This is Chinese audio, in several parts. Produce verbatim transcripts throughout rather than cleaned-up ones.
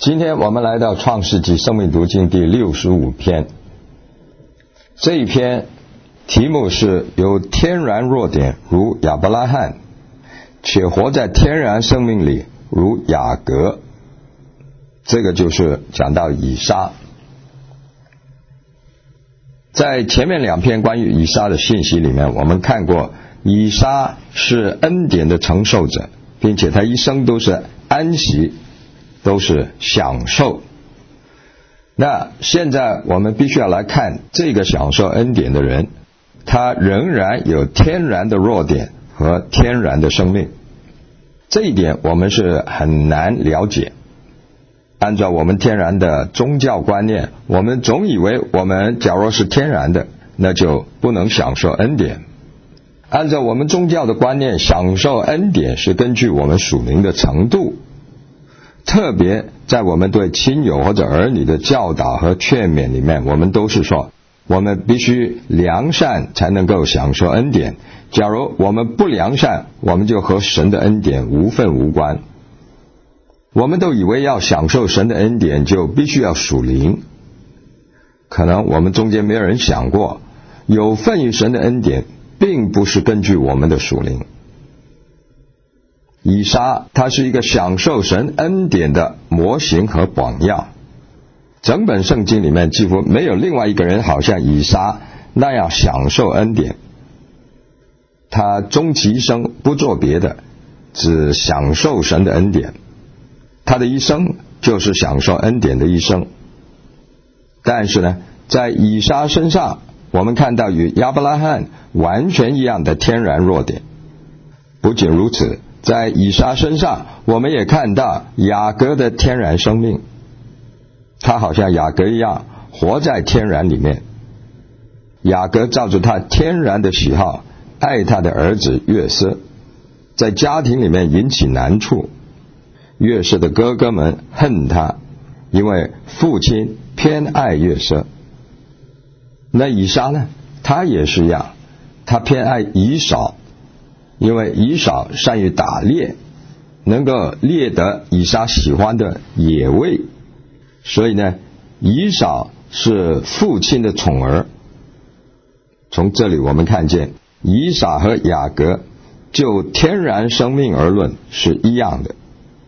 今天我们来到创世纪生命读经第六十五篇，这一篇题目是有天然弱点如亚伯拉罕，且活在天然生命里如雅各。这个就是讲到以撒。在前面两篇关于以撒的信息里面，我们看过以撒是恩典的承受者，并且他一生都是安息，都是享受。那现在我们必须要来看这个享受恩典的人，他仍然有天然的弱点和天然的生命。这一点我们是很难了解。按照我们天然的宗教观念，我们总以为我们假如是天然的，那就不能享受恩典。按照我们宗教的观念，享受恩典是根据我们属灵的程度，特别在我们对亲友或者儿女的教导和劝勉里面，我们都是说我们必须良善才能够享受恩典。假如我们不良善，我们就和神的恩典无分无关。我们都以为要享受神的恩典就必须要属灵，可能我们中间没有人想过，有份于神的恩典并不是根据我们的属灵。以撒他是一个享受神恩典的模型和榜样，整本圣经里面几乎没有另外一个人好像以撒那样享受恩典。他终其一生不做别的，只享受神的恩典。他的一生就是享受恩典的一生。但是呢，在以撒身上，我们看到与亚伯拉罕完全一样的天然弱点。不仅如此，在以撒身上，我们也看到雅各的天然生命。他好像雅各一样，活在天然里面。雅各照着他天然的喜好，爱他的儿子约瑟，在家庭里面引起难处。约瑟的哥哥们恨他，因为父亲偏爱约瑟。那以撒呢？他也是一样，他偏爱以扫，因为以扫善于打猎，能够猎得以撒喜欢的野味，所以呢，以扫是父亲的宠儿。从这里我们看见，以撒和雅各就天然生命而论是一样的。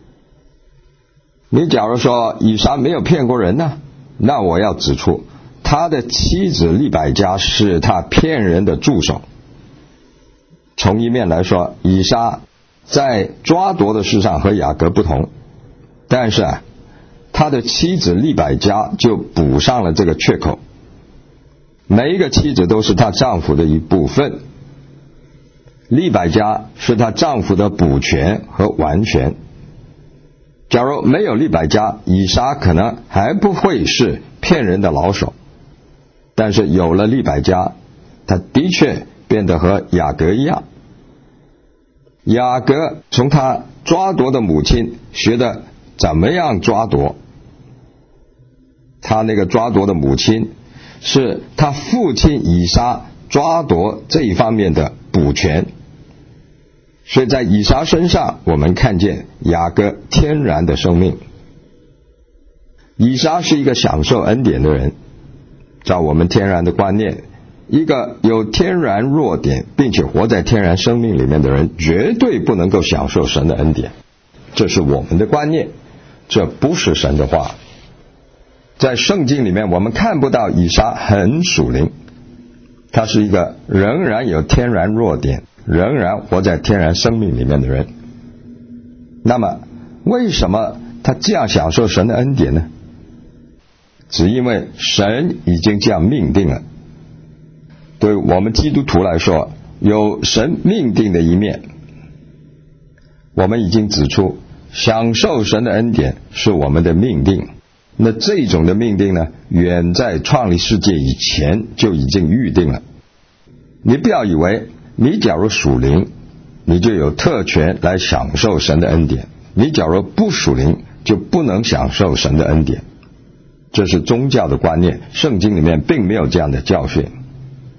你假如说以撒没有骗过人呢，那我要指出他的妻子利百加是他骗人的助手。从一面来说，以撒在抓夺的事上和雅各不同，但是啊，他的妻子利百加就补上了这个缺口。每一个妻子都是她丈夫的一部分，利百加是她丈夫的补全和完全。假如没有利百加，以撒可能还不会是骗人的老手，但是有了利百加，他的确变得和雅各一样。雅各从他抓夺的母亲学的怎么样抓夺，他那个抓夺的母亲是他父亲以撒抓夺这一方面的补全。所以在以撒身上，我们看见雅各天然的生命。以撒是一个享受恩典的人，照我们天然的观念，一个有天然弱点并且活在天然生命里面的人，绝对不能够享受神的恩典。这是我们的观念，这不是神的话。在圣经里面，我们看不到以撒很属灵，他是一个仍然有天然弱点，仍然活在天然生命里面的人。那么为什么他这样享受神的恩典呢？只因为神已经这样命定了。对我们基督徒来说，有神命定的一面。我们已经指出，享受神的恩典是我们的命定。那这种的命定呢，远在创立世界以前就已经预定了。你不要以为你假如属灵，你就有特权来享受神的恩典；你假如不属灵，就不能享受神的恩典。这是宗教的观念，圣经里面并没有这样的教训。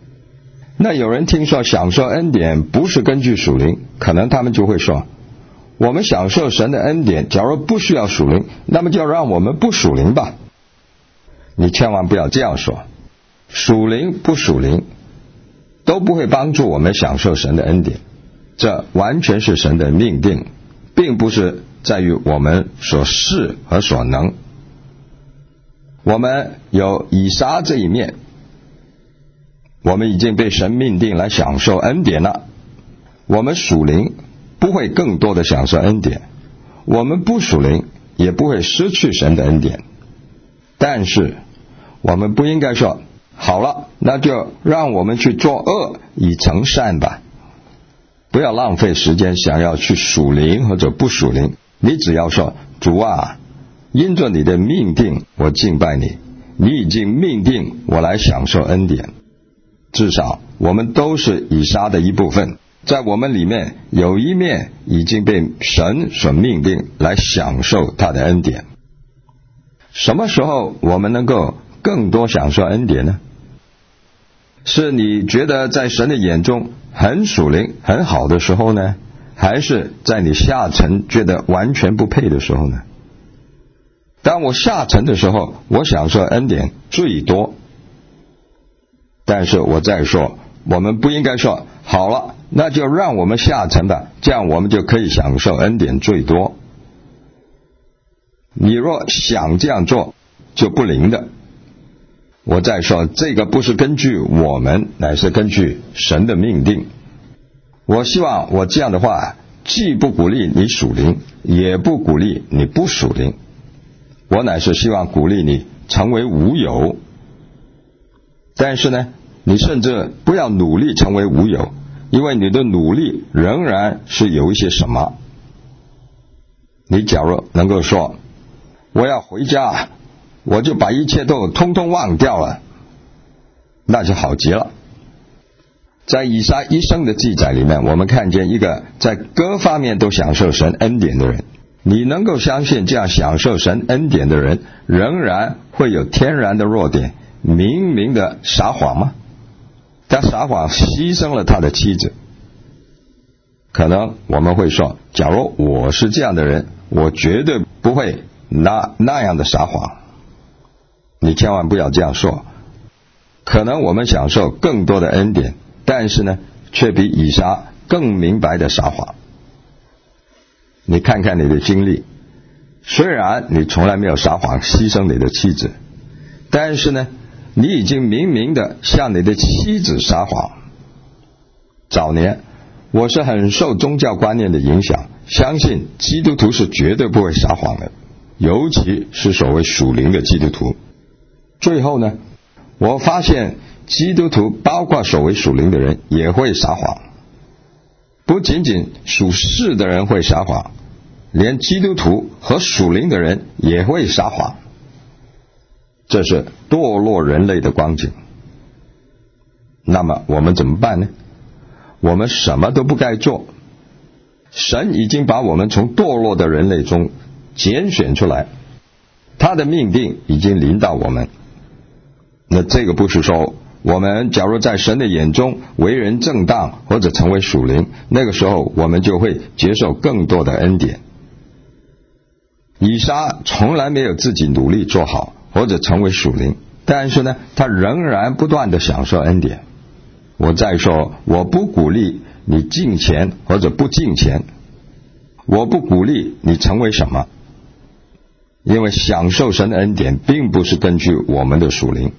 那有人听说享受恩典不是根据属灵，可能他们就会说， 我们享受神的恩典，假如不需要属灵，那么就让我们不属灵吧。你千万不要这样说，属灵不属灵都不会帮助我们享受神的恩典，这完全是神的命定，并不是在于我们所是和所能。我们有以撒这一面，我们已经被神命定来享受恩典了。我们属灵不会更多的享受恩典，我们不属灵也不会失去神的恩典。但是我们不应该说，好了，那就让我们去做恶以成善吧。不要浪费时间想要去属灵或者不属灵，你只要说，主啊，因着你的命定，我敬拜你，你已经命定我来享受恩典。至少我们都是以撒的一部分，在我们里面有一面已经被神所命定来享受他的恩典。什么时候我们能够更多享受恩典呢？是你觉得在神的眼中很属灵很好的时候呢，还是在你下沉觉得完全不配的时候呢？当我下沉的时候，我享受恩典最多。但是我再说，我们不应该说，好了，那就让我们下沉吧，这样我们就可以享受恩典最多。你若想这样做，就不灵的。我再说，这个不是根据我们，乃是根据神的命定。我希望我这样的话，既不鼓励你属灵，也不鼓励你不属灵。我乃是希望鼓励你成为无有。但是呢，你甚至不要努力成为无有，因为你的努力仍然是有一些什么。你假如能够说，我要回家，我就把一切都通通忘掉了，那就好极了。在以撒一生的记载里面，我们看见一个在各方面都享受神恩典的人。你能够相信这样享受神恩典的人仍然会有天然的弱点，明明的撒谎吗？他撒谎牺牲了他的妻子。可能我们会说，假如我是这样的人，我绝对不会那那样的撒谎。你千万不要这样说。可能我们享受更多的恩典，但是呢，却比以撒更明白的撒谎。你看看你的经历，虽然你从来没有撒谎牺牲你的妻子，但是呢，你已经明明的向你的妻子撒谎。早年我是很受宗教观念的影响，相信基督徒是绝对不会撒谎的，尤其是所谓属灵的基督徒。最后呢，我发现基督徒包括所谓属灵的人也会撒谎，不仅仅属世的人会撒谎，连基督徒和属灵的人也会撒谎。这是堕落人类的光景。那么我们怎么办呢？我们什么都不该做。神已经把我们从堕落的人类中拣选出来，他的命定已经临到我们。那这个不是说我们假如在神的眼中为人正当或者成为属灵，那个时候我们就会接受更多的恩典。以撒从来没有自己努力做好或者成为属灵，但是呢，他仍然不断的享受恩典。我再说，我不鼓励你敬钱或者不敬钱，我不鼓励你成为什么，因为享受神的恩典并不是根据我们的属灵。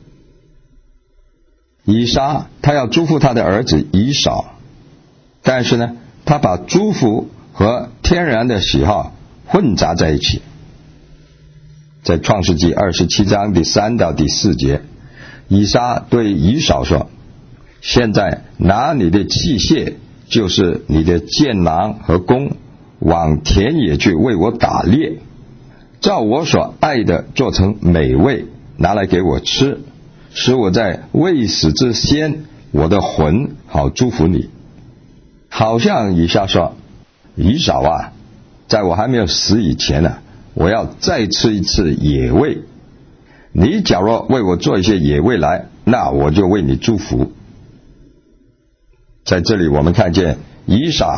以撒他要祝福他的儿子以扫，但是呢，他把祝福和天然的喜好混杂在一起。在创世纪二十七章第三到第四节，以撒对以扫说，现在拿你的器械，就是你的箭囊和弓，往田野去为我打猎，照我所爱的做成美味，拿来给我吃，使我在未死之先，我的魂好祝福你。好像以撒说，以扫啊，在我还没有死以前呢、啊，我要再吃一次野味，你假若为我做一些野味来，那我就为你祝福。在这里我们看见以撒把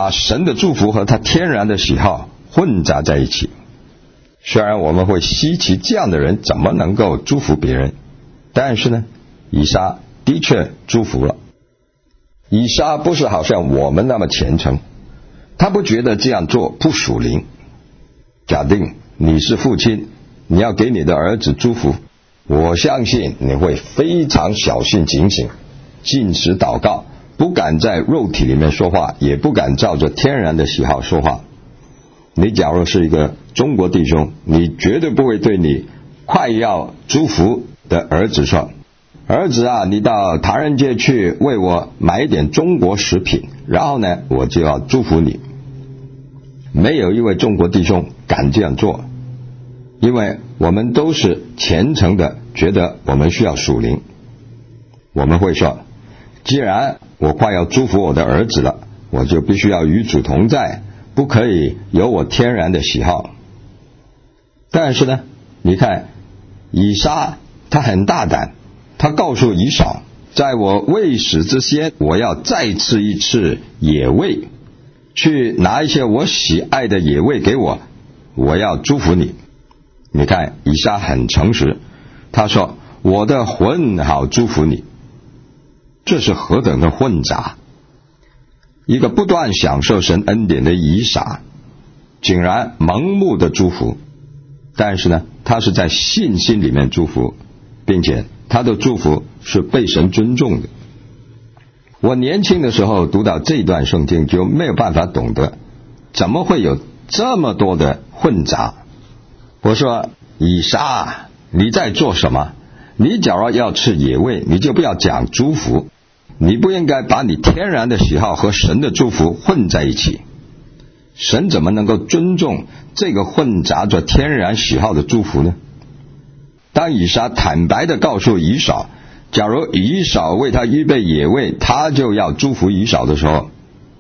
把神的祝福和他天然的喜好混杂在一起。虽然我们会稀奇这样的人怎么能够祝福别人，但是呢，以撒的确祝福了。以撒不是好像我们那么虔诚，他不觉得这样做不属灵。假定你是父亲，你要给你的儿子祝福，我相信你会非常小心警醒，禁食祷告，不敢在肉体里面说话，也不敢照着天然的喜好说话。你假如是一个中国弟兄，你绝对不会对你快要祝福的儿子说，儿子啊，你到唐人街去为我买一点中国食品，然后呢，我就要祝福你。没有一位中国弟兄敢这样做，因为我们都是虔诚的，觉得我们需要属灵。我们会说，既然我快要祝福我的儿子了，我就必须要与主同在，不可以有我天然的喜好。但是呢，你看以撒他很大胆，他告诉以扫，在我未死之前，我要再吃一次野味，去拿一些我喜爱的野味给我，我要祝福你。你看以撒很诚实，他说我的魂好祝福你。这是何等的混杂！一个不断享受神恩典的以撒，竟然盲目的祝福，但是呢，他是在信心里面祝福，并且他的祝福是被神尊重的。我年轻的时候读到这段圣经，就没有办法懂得怎么会有这么多的混杂。我说，以撒，你在做什么？你假如要吃野味，你就不要讲祝福，你不应该把你天然的喜好和神的祝福混在一起。神怎么能够尊重这个混杂着天然喜好的祝福呢？当以撒坦白地告诉以扫，假如以扫为他预备野味，他就要祝福以扫的时候，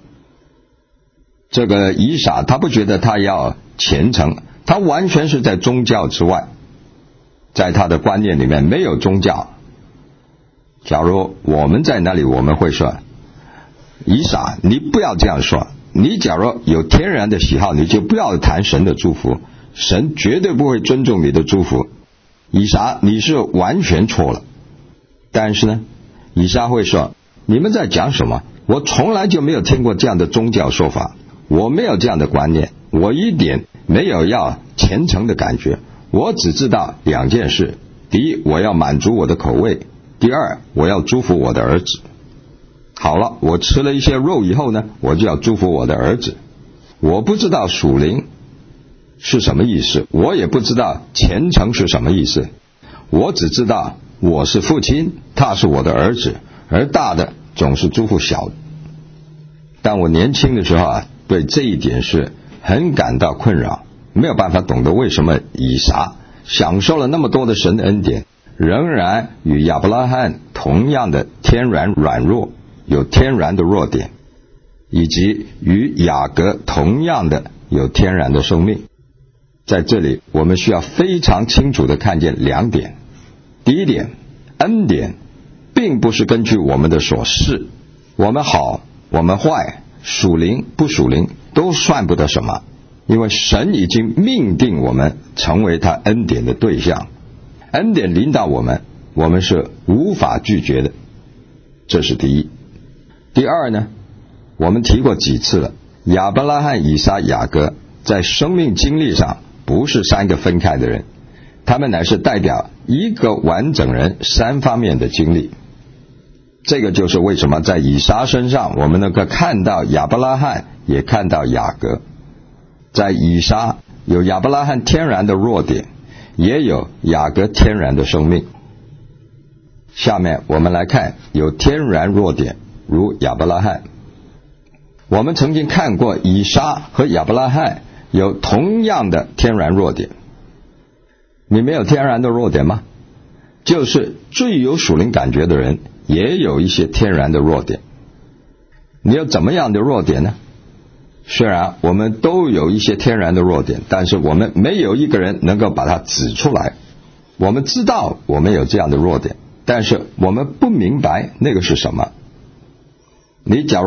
这个以撒他不觉得他要虔诚，他完全是在宗教之外，在他的观念里面没有宗教。假如我们在那里，我们会说，以撒，你不要这样说，你假如有天然的喜好，你就不要谈神的祝福，神绝对不会尊重你的祝福。以撒，你是完全错了。但是呢，以撒会说，你们在讲什么？我从来就没有听过这样的宗教说法，我没有这样的观念，我一点没有要虔诚的感觉，我只知道两件事：第一，我要满足我的口味；第二，我要祝福我的儿子。好了，我吃了一些肉以后呢，我就要祝福我的儿子。我不知道属灵是什么意思，我也不知道虔诚是什么意思，我只知道我是父亲，他是我的儿子，而大的总是祝福小的。但我年轻的时候啊，对这一点是很感到困扰，没有办法懂得为什么以撒享受了那么多的神的恩典，仍然与亚伯拉罕同样的天然软弱，有天然的弱点，以及与雅各同样的有天然的生命。在这里我们需要非常清楚地看见两点。第一点，恩典并不是根据我们的所是，我们好我们坏，属灵不属灵都算不得什么，因为神已经命定我们成为他恩典的对象，恩典临到我们，我们是无法拒绝的，这是第一。第二呢，我们提过几次了，亚伯拉罕、以撒、雅各在生命经历上不是三个分开的人，他们乃是代表一个完整人三方面的经历。这个就是为什么在以撒身上我们能够看到亚伯拉罕，也看到雅各。在以撒有亚伯拉罕天然的弱点，也有雅各天然的生命。下面我们来看有天然弱点如亚伯拉罕。我们曾经看过以撒和亚伯拉罕有同样的天然弱点。你没有天然的弱点吗？就是最有属灵感觉的人也有一些天然的弱点。你有怎么样的弱点呢？虽然我们都有一些天然的弱点，但是我们没有一个人能够把它指出来。我们知道我们有这样的弱点，但是我们不明白那个是什么。你假如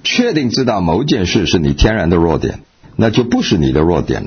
确定知道某件事是你天然的弱点，那就不是你的弱点了。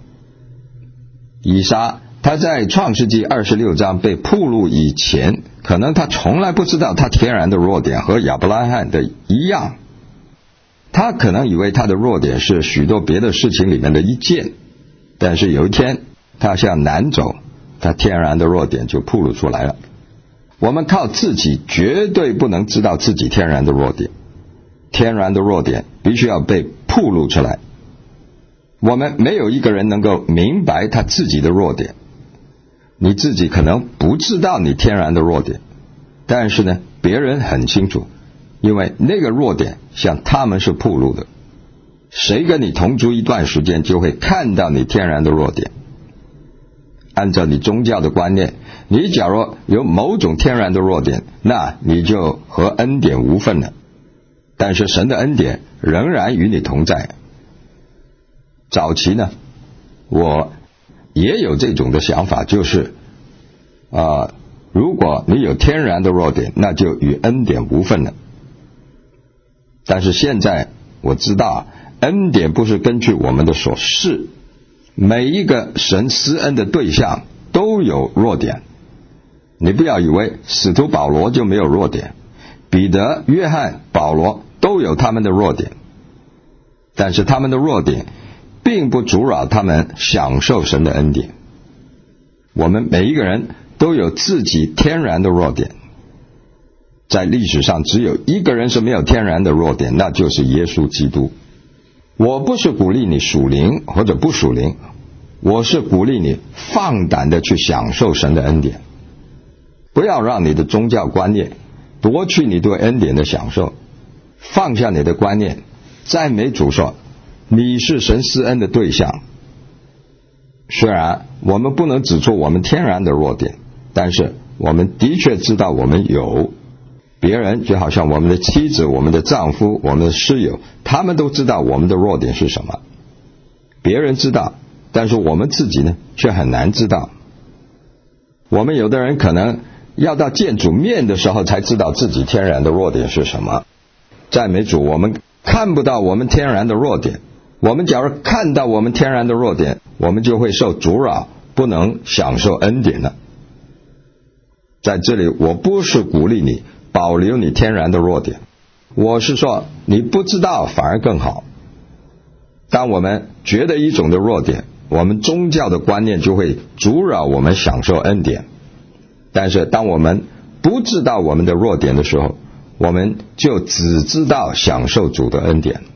以撒他在创世纪二十六章被暴露以前，可能他从来不知道他天然的弱点和亚伯拉罕的一样，他可能以为他的弱点是许多别的事情里面的一件，但是有一天他向南走，他天然的弱点就暴露出来了。我们靠自己绝对不能知道自己天然的弱点，天然的弱点必须要被暴露出来。我们没有一个人能够明白他自己的弱点。你自己可能不知道你天然的弱点，但是呢，别人很清楚，因为那个弱点像他们是暴露的。谁跟你同住一段时间，就会看到你天然的弱点。按照你宗教的观念，你假如有某种天然的弱点，那你就和恩典无分了。但是神的恩典仍然与你同在。早期呢，我也有这种的想法，就是啊、呃，如果你有天然的弱点，那就与恩典无分了。但是现在我知道，恩典不是根据我们的所示，每一个神施恩的对象都有弱点。你不要以为使徒保罗就没有弱点，彼得、约翰、保罗都有他们的弱点，但是他们的弱点并不阻扰他们享受神的恩典。我们每一个人都有自己天然的弱点，在历史上只有一个人是没有天然的弱点，那就是耶稣基督。我不是鼓励你属灵或者不属灵，我是鼓励你放胆的去享受神的恩典，不要让你的宗教观念夺去你对恩典的享受。放下你的观念，赞美主说你是神施恩的对象。虽然我们不能指出我们天然的弱点，但是我们的确知道我们有。别人就好像我们的妻子、我们的丈夫、我们的室友，他们都知道我们的弱点是什么。别人知道，但是我们自己呢，却很难知道。我们有的人可能要到见主面的时候才知道自己天然的弱点是什么。赞美主，我们看不到我们天然的弱点。我们假如看到我们天然的弱点，我们就会受阻扰，不能享受恩典了。在这里，我不是鼓励你保留你天然的弱点，我是说你不知道反而更好。当我们觉得一种的弱点，我们宗教的观念就会阻扰我们享受恩典。但是当我们不知道我们的弱点的时候，我们就只知道享受主的恩典。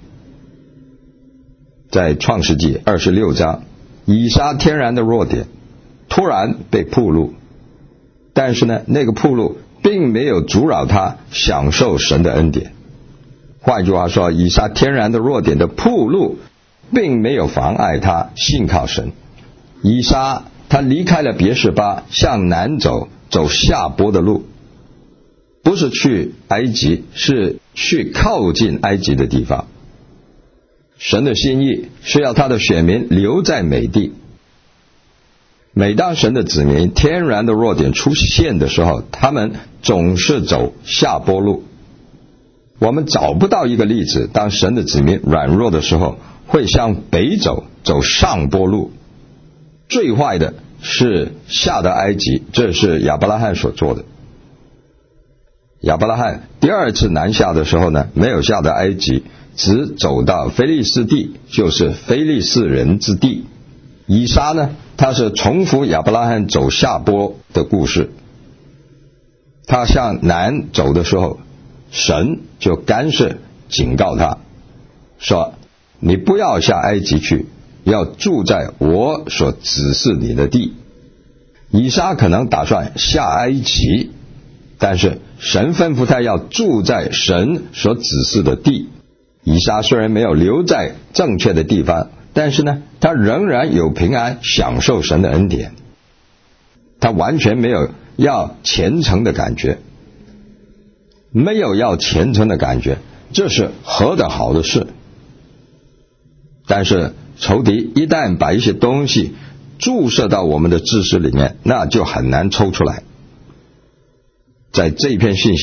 在创世纪二十六章，以撒天然的弱点突然被暴露，但是呢，那个暴露并没有阻扰他享受神的恩典。换句话说，以撒天然的弱点的暴露并没有妨碍他信靠神。以撒他离开了别是巴，向南走，走下坡的路，不是去埃及，是去靠近埃及的地方。神的心意是要他的选民留在美地。每当神的子民天然的弱点出现的时候，他们总是走下坡路。我们找不到一个例子，当神的子民软弱的时候会向北走，走上坡路。最坏的是下到埃及，这是亚伯拉罕所做的。亚伯拉罕第二次南下的时候呢，没有下到埃及，只走到非利士地，就是非利士人之地。以撒呢，他是重复亚伯拉罕走下坡的故事。他向南走的时候，神就干涉警告他说，你不要下埃及去，要住在我所指示你的地。以撒可能打算下埃及，但是神吩咐他要住在神所指示的地。以撒虽然没有留在正确的地方，但是呢，他仍然有平安，享受神的恩典。他完全没有要虔诚的感觉，没有要虔诚的感觉，这是何等好的事。但是仇敌一旦把一些东西注射到我们的知识里面，那就很难抽出来。在这一篇信息里，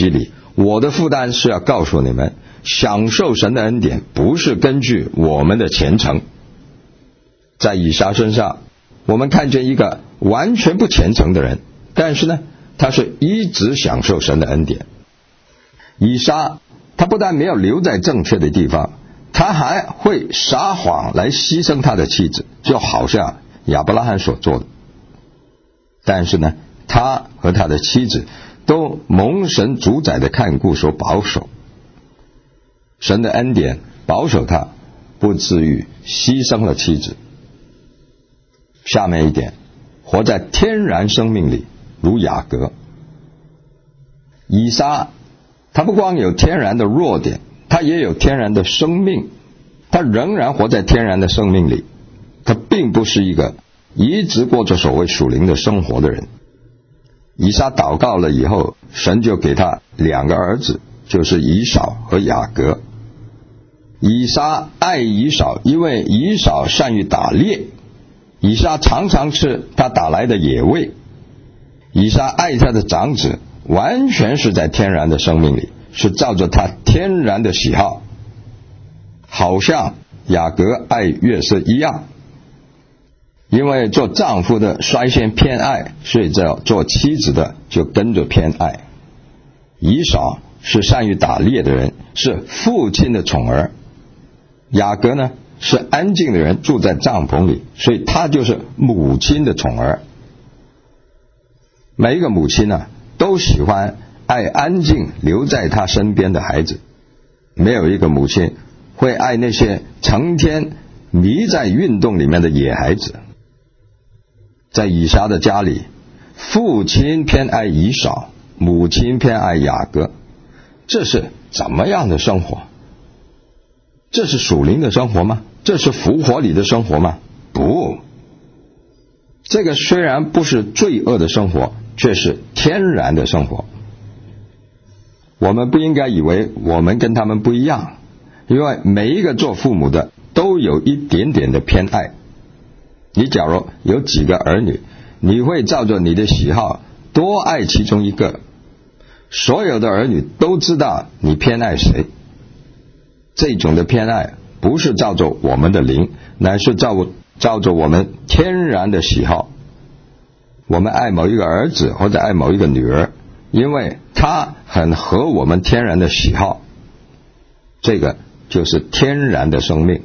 我的负担是要告诉你们，享受神的恩典不是根据我们的虔诚。在以撒身上，我们看见一个完全不虔诚的人，但是呢，他是一直享受神的恩典。以撒他不但没有留在正确的地方，他还会撒谎来牺牲他的妻子，就好像亚伯拉罕所做的。但是呢，他和他的妻子都蒙神主宰的看顾所保守，神的恩典保守他，不至于牺牲了妻子。下面一点，活在天然生命里，如雅各。以撒他不光有天然的弱点，他也有天然的生命，他仍然活在天然的生命里，他并不是一个一直过着所谓属灵的生活的人。以撒祷告了以后，神就给他两个儿子，就是以扫和雅各。以撒爱以扫，因为以扫善于打猎，以撒常常吃他打来的野味。以撒爱他的长子，完全是在天然的生命里，是照着他天然的喜好，好像雅各爱约瑟一样。因为做丈夫的率先偏爱，所以做妻子的就跟着偏爱。以扫是善于打猎的人，是父亲的宠儿。雅各呢，是安静的人，住在帐篷里，所以他就是母亲的宠儿。每一个母亲呢，都喜欢爱安静留在他身边的孩子，没有一个母亲会爱那些成天迷在运动里面的野孩子。在以撒的家里，父亲偏爱以扫，母亲偏爱雅各。这是怎么样的生活？这是属灵的生活吗？这是复活里的生活吗？不，这个虽然不是罪恶的生活，却是天然的生活。我们不应该以为我们跟他们不一样，因为每一个做父母的都有一点点的偏爱。你假如有几个儿女，你会照着你的喜好多爱其中一个。所有的儿女都知道你偏爱谁。这种的偏爱不是照着我们的灵，乃是照照着我们天然的喜好。我们爱某一个儿子或者爱某一个女儿，因为他很合我们天然的喜好，这个就是天然的生命。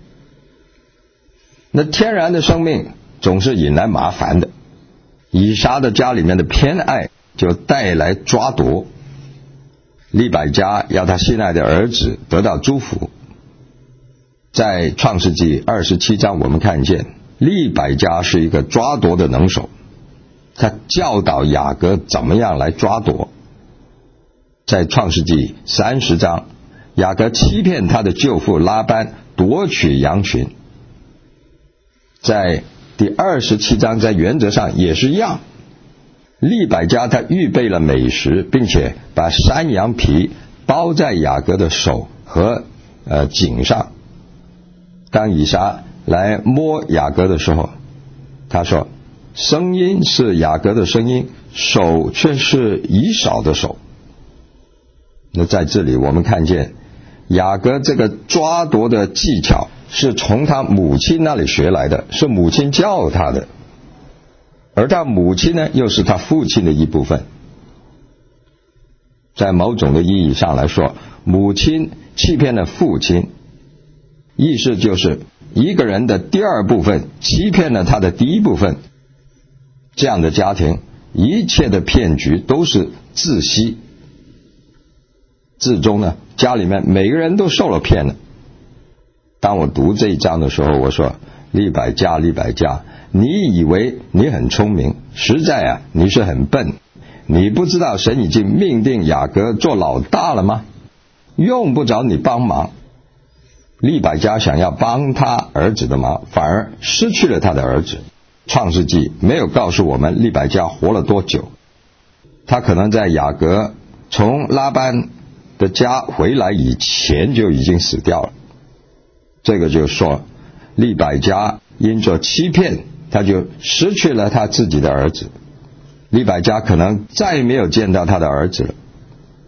那天然的生命总是引来麻烦的，以撒的家里面的偏爱就带来抓夺。利百加要他心爱的儿子得到祝福。在创世纪二十七章，我们看见利百加是一个抓夺的能手，他教导雅各怎么样来抓夺。在创世纪三十章，雅各欺骗他的舅父拉班夺取羊群。在第二十七章，在原则上也是一样，利百加他预备了美食，并且把山羊皮包在雅各的手和呃颈上。当以撒来摸雅各的时候，他说声音是雅各的声音，手却是以扫的手。那在这里我们看见雅各这个抓夺的技巧是从他母亲那里学来的，是母亲教他的，而他母亲呢，又是他父亲的一部分。在某种的意义上来说，母亲欺骗了父亲，意思就是一个人的第二部分欺骗了他的第一部分。这样的家庭，一切的骗局都是自息，至终呢，家里面每个人都受了骗了。当我读这一章的时候，我说利百加利百加，你以为你很聪明，实在啊你是很笨。你不知道神已经命定雅各做老大了吗？用不着你帮忙。利百加想要帮他儿子的忙，反而失去了他的儿子。创世纪没有告诉我们利百加活了多久，他可能在雅各从拉班的家回来以前就已经死掉了。这个就是说，利百加因着欺骗，他就失去了他自己的儿子。利百加可能再没有见到他的儿子了。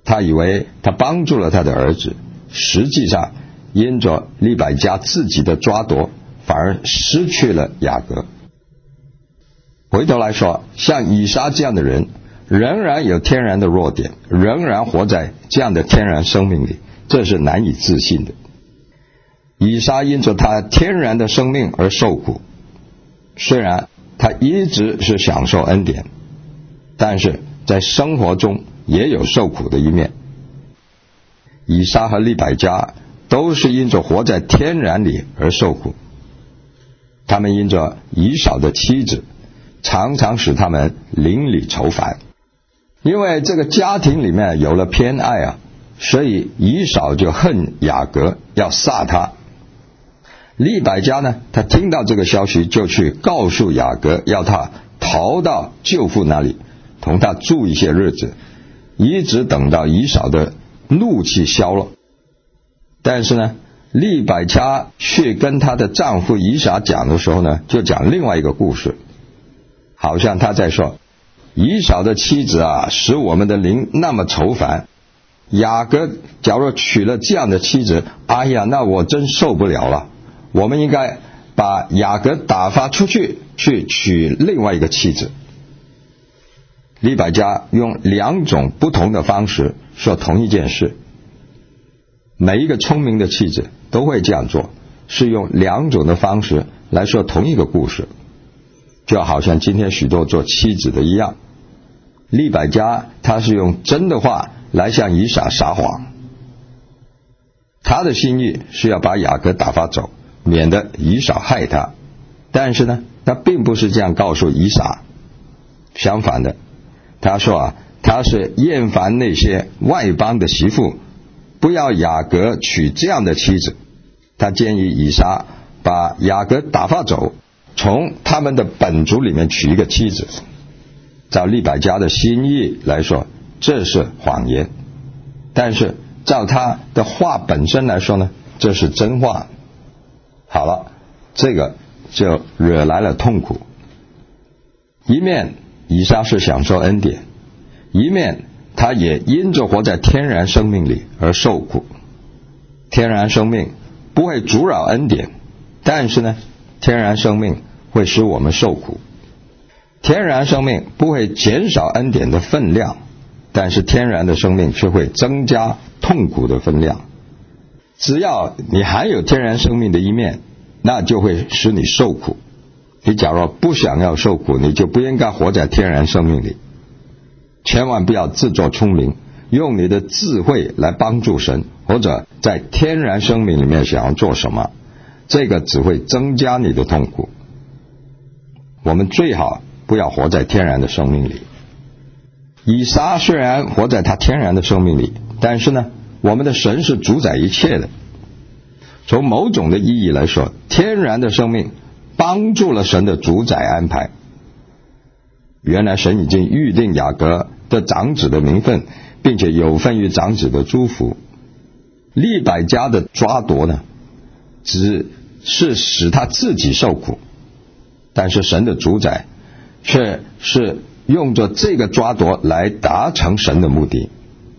他以为他帮助了他的儿子，实际上因着利百加自己的抓夺，反而失去了雅各。回头来说，像以撒这样的人，仍然有天然的弱点，仍然活在这样的天然生命里，这是难以置信的。以撒因着他天然的生命而受苦，虽然他一直是享受恩典，但是在生活中也有受苦的一面。以撒和利百加都是因着活在天然里而受苦，他们因着以扫的妻子常常使他们邻里愁烦，因为这个家庭里面有了偏爱啊，所以以扫就恨雅各，要杀他。利百加呢，他听到这个消息，就去告诉雅各，要他逃到舅父那里，同他住一些日子，一直等到以扫的怒气消了。但是呢，利百加去跟她的丈夫以撒讲的时候呢，就讲另外一个故事，好像他在说，以扫的妻子啊，使我们的灵那么愁烦，雅各假如娶了这样的妻子，哎呀，那我真受不了了，我们应该把雅各打发出去，去娶另外一个妻子。利百加用两种不同的方式说同一件事，每一个聪明的妻子都会这样做，是用两种的方式来说同一个故事，就好像今天许多做妻子的一样。利百加他是用真的话来向以撒撒谎，他的心意是要把雅各打发走，免得以扫害他。但是呢，他并不是这样告诉以撒，相反的，他说啊，他是厌烦那些外邦的媳妇，不要雅各娶这样的妻子。他建议以撒把雅各打发走，从他们的本族里面娶一个妻子。照利百加的心意来说，这是谎言，但是照他的话本身来说呢，这是真话。好了，这个就惹来了痛苦。一面以撒是享受恩典，一面他也因着活在天然生命里而受苦。天然生命不会阻扰恩典，但是呢，天然生命会使我们受苦。天然生命不会减少恩典的分量，但是天然的生命却会增加痛苦的分量。只要你还有天然生命的一面，那就会使你受苦。你假如不想要受苦，你就不应该活在天然生命里。千万不要自作聪明，用你的智慧来帮助神，或者在天然生命里面想要做什么，这个只会增加你的痛苦。我们最好不要活在天然的生命里。以撒虽然活在他天然的生命里，但是呢，我们的神是主宰一切的。从某种的意义来说，天然的生命帮助了神的主宰安排。原来神已经预定雅各的长子的名分，并且有份于长子的祝福。利百加的抓夺呢，只是使他自己受苦，但是神的主宰却是用着这个抓夺来达成神的目的。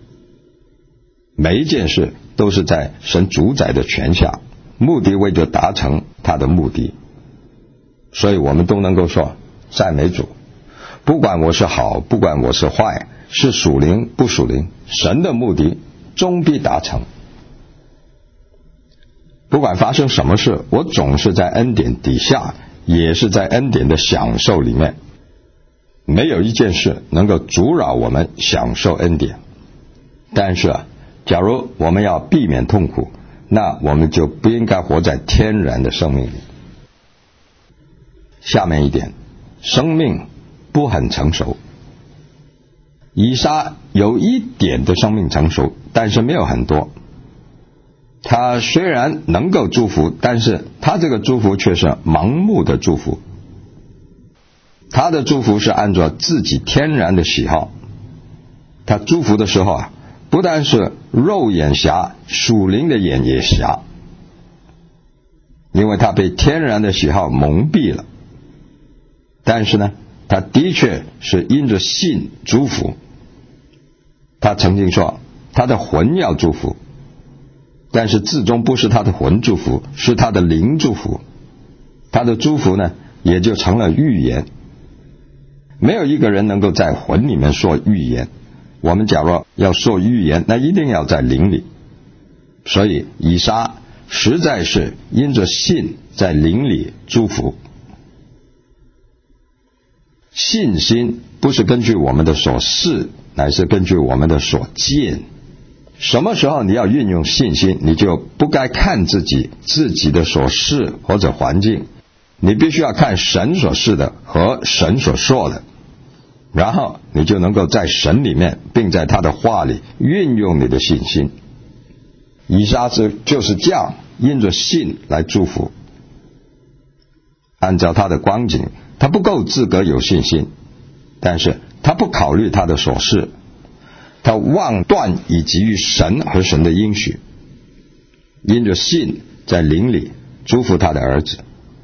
每一件事都是在神主宰的权下，目的为着达成他的目的。所以我们都能够说，赞美主，不管我是好，不管我是坏，是属灵不属灵，神的目的终必达成。不管发生什么事，我总是在恩典底下，也是在恩典的享受里面。没有一件事能够阻扰我们享受恩典。但是啊，假如我们要避免痛苦，那我们就不应该活在天然的生命里。下面一点，生命不很成熟。以撒有一点的生命成熟，但是没有很多。他虽然能够祝福，但是他这个祝福却是盲目的祝福。他的祝福是按照自己天然的喜好。他祝福的时候啊，不但是肉眼瞎，属灵的眼也瞎，因为他被天然的喜好蒙蔽了。但是呢，他的确是因着信祝福。他曾经说， 他的魂要祝福，但是至终不是他的魂祝福，是他的灵祝福。他的祝福呢，也就成了预言。没有一个人能够在魂里面说预言，我们假如要说预言，那一定要在灵里。所以以撒实在是因着信在灵里祝福。信心不是根据我们的所视，乃是根据我们的所见。什么时候你要运用信心，你就不该看自己自己的所视或者环境，你必须要看神所示的和神所说的，然后你就能够在神里面并在他的话里运用你的信心。以撒是就是这样因着信来祝福。按照他的光景，他不够资格有信心，但是他不考虑他的所事，他妄断以及于神和神的应许，因着信在灵里祝福他的儿子。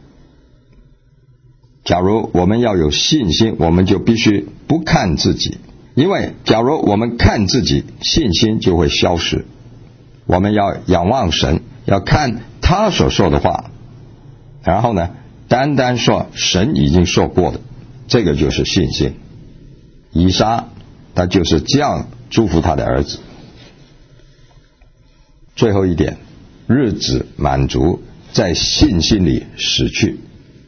假如我们要有信心，我们就必须不看自己，因为假如我们看自己，信心就会消失。我们要仰望神，要看他所说的话，然后呢，单单说神已经说过的，这个就是信心。以撒他就是这样祝福他的儿子。最后一点，日子满足，在信心里死去。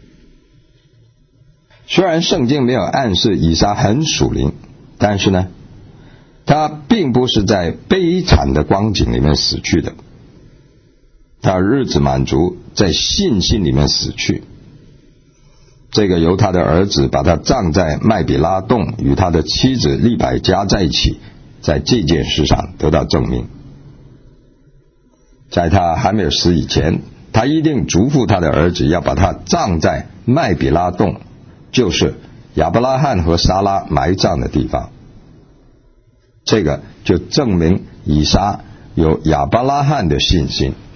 虽然圣经没有暗示以撒很属灵，但是呢，他并不是在悲惨的光景里面死去的，他日子满足，在信心里面死去。这个由他的儿子把他葬在麦比拉洞，与他的妻子利百加在一起，在这件事上得到证明。在他还没有死以前，他一定嘱咐他的儿子要把他葬在麦比拉洞，就是亚伯拉罕和撒拉埋葬的地方。这个就证明以撒有亚伯拉罕的信心。